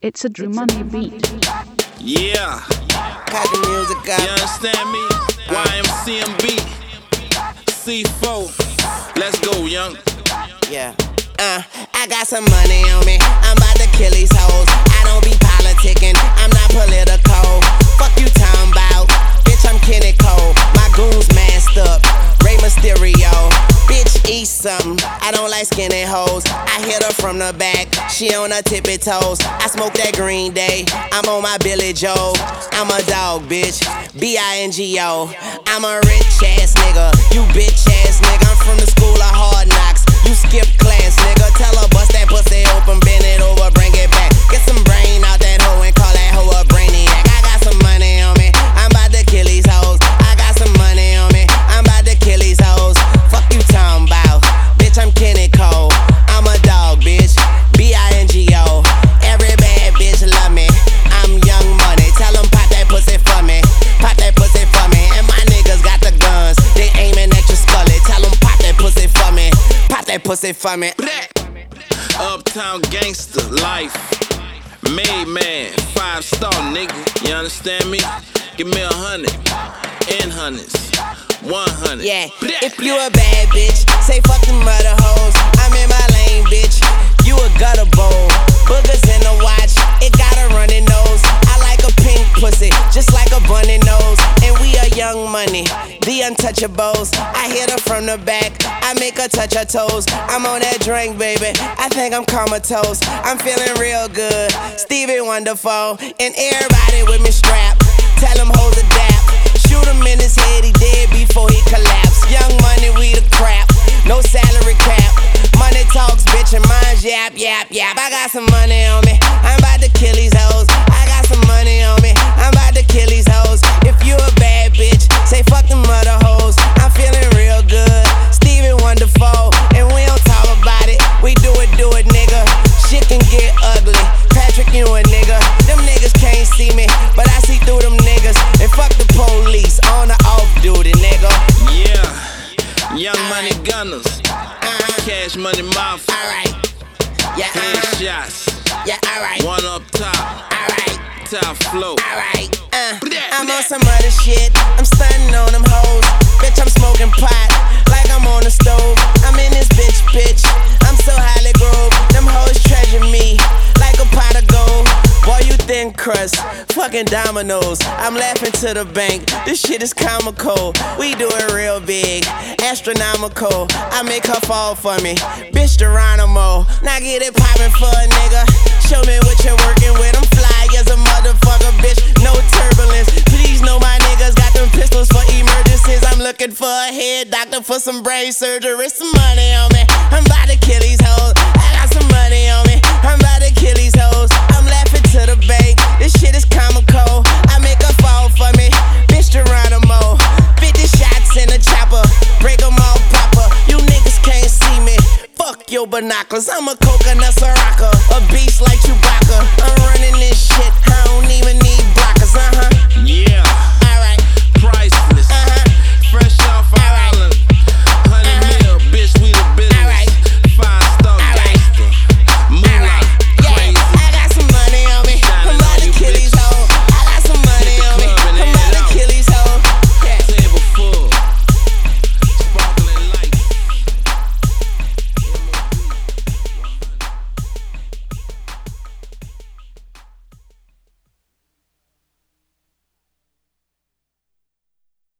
It's a Drew Money beat. Yeah. Got the music up. You understand me? YMCMB. C4. Let's go, young. Yeah. I got some money on me. I'm about to kill these hoes. I don't be politicking. I'm not political. Fuck you talking about. Bitch, I'm Kenny Cole. My goons masked up. Rey Mysterio. Bitch, eat something. I don't like skinny hoes. I hit her from the back. She on her tippy toes. I smoke that Green Day. I'm on my Billy Joe. I'm a dog, bitch. B-I-N-G-O. I'm a rich ass nigga. You bitch ass nigga. I'm from the school of hard knocks. You skip class, nigga. Tell her bust that pussy open, bend it over, bring it back. Get some brain out that hoe and call that hoe a brainiac. I got some money on me. I'm about to kill these hoes. I got some money on me. I'm about to kill these hoes. Fuck you talking about. Bitch, I'm Kenny Cole. I'm a dog, bitch. B-I-N-G-O. Every bad bitch love me. I'm Young Money. Tell them pop that pussy for me. Pop that pussy for me. And my niggas got the guns. They aiming at your scully. Tell them pop that pussy for me. Pop that pussy for me. Uptown gangster life. Made man, 5-star nigga. You understand me? Give me 100 and hundreds. 100. Yeah, if you a bad bitch, say fuck them mother hoes. I'm in my lane, bitch. You a gutter bowl. Boogers in the watch, it got a running nose. I like a pink pussy, just like a bunny nose. And we are Young Money, the untouchables. I hit her from the back, I make her touch her toes. I'm on that drink, baby, I think I'm comatose. I'm feeling real good, Stevie Wonderful. And everybody with me strapped, tell them hoes adapt. Shoot him in his head, he dead before he collapse. Young Money, we the crap, no salary cap. Money talks, bitch, and mine's yap, yap, yap. I got some money on me, I'm about to kill these hoes. I got some money on me, I'm about to kill these hoes. If you a bad bitch, say fuck them other hoes. I'm feeling real good, Stevie Wonderful. And we don't talk about it, we do it, nigga. Shit can get ugly, Patrick, you a nigga. Them niggas can't see me, but I see through them niggas. And fuck the police, on or off duty, nigga. Yeah, Young Money Gunners. Cash Money Mafia. Alright, yeah, Headshots. yeah, alright, One up top. alright, Top flow. alright. I'm on some other shit, I'm stunning on them hoes. Bitch, I'm smoking pot, like I'm on the stove. I'm in this bitch, I'm so highly grove. Them hoes treasure me, like a pot of gold. Boy, you thin crust, fucking dominoes. I'm laughing to the bank, this shit is comical. We do it real big, astronomical. I make her fall for me, bitch Geronimo. Now get it poppin' for a nigga. Show me what you're working with, I'm fly as a motherfucker, bitch. No turbulence, please know my niggas got them pistols for emergencies. I'm looking for a head doctor for some brain surgery. Some money on me, I'm about to kill these hoes. I got some money on me, I'm about to kill these hoes. I'm laughing to the bank, this shit is comical. I make her fall for me, bitch Geronimo. 50 shots in a chopper, break them all proper. You niggas can't see me, fuck your binoculars. I'm a coconut Soraka, a beast like Chewbacca.